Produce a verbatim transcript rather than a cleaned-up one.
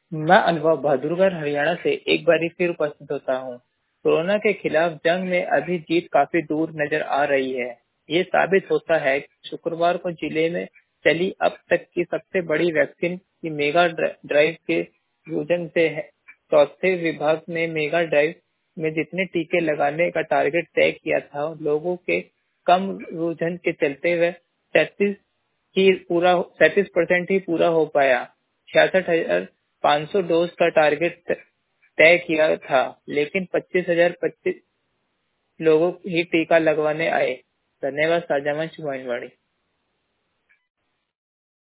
मैं अनुभव बहादुरगढ़ हरियाणा से एक बारी फिर उपस्थित होता हूँ। कोरोना के खिलाफ जंग में अभी जीत काफी दूर नजर आ रही है। ये साबित होता है कि शुक्रवार को जिले में चली अब तक की सबसे बड़ी वैक्सीन की मेगा ड्राइव के आयोजन से है। चौथे विभाग ने मेगा ड्राइव में जितने टीके लगाने का टारगेट तय किया था, लोगों के कम रुझान के चलते हुए सैंतीस ही पूरा सैंतीस परसेंट ही पूरा हो पाया। छियासठ हजार पाँच सौ डोज का टारगेट तय किया था, लेकिन पच्चीस हजार पच्चीस लोगों ही टीका लगवाने आए। धन्यवाद। साझा मंच मोइनवाड़ी।